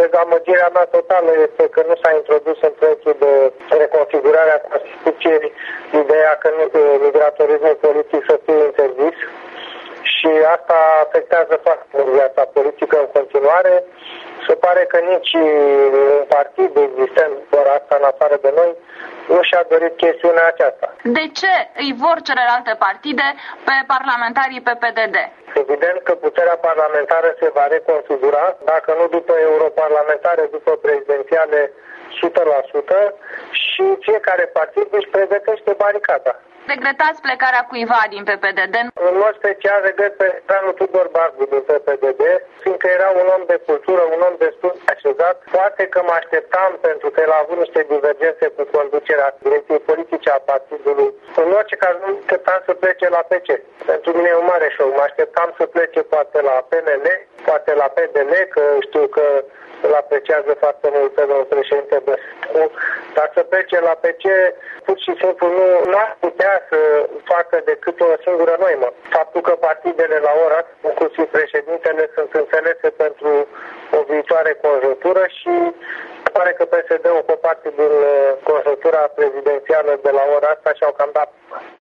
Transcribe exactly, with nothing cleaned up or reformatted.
dezamăgirea mea totală este că nu s-a introdus în proiectul de reconfigurare a Constituției ideea că migratorismul politic să fie interzis și asta afectează foarte mult viața politică în continuare. Se pare că nici un partid existent, doar asta în afară de noi, nu și-a dorit chestiunea aceasta. De ce îi vor celelalte partide pe parlamentarii P P D D? Evident că puterea parlamentară se va reconfigura, dacă nu după europarlamentare, după prezidențiale o sută la sută și fiecare partid își pregătește baricada. Regretați plecarea cuiva din P P D D? În mod special regret pe Ranu Tudor Barbu din P P D D, fiindcă era un om de cultură, un om destul de așezat. Poate că mă așteptam, pentru că el a avut niște divergențe cu conducerea direcției politice a partidului. În orice caz nu așteptam să plece la P C. Pentru mine e un mare șoc. Mă așteptam să plece poate la P N L, poate la P D L, că știu că îl apreciază foarte mult pe domnul președinte Băsescu, dar să plece la P C pur și simplu nu ar putea să facă decât o singură noimă. Faptul că partidele la ora, inclusiv președintele, sunt înțelese pentru o viitoare conjunctură și pare că P S D ocupă parte din conjunctura prezidențială de la ora asta și au cam dat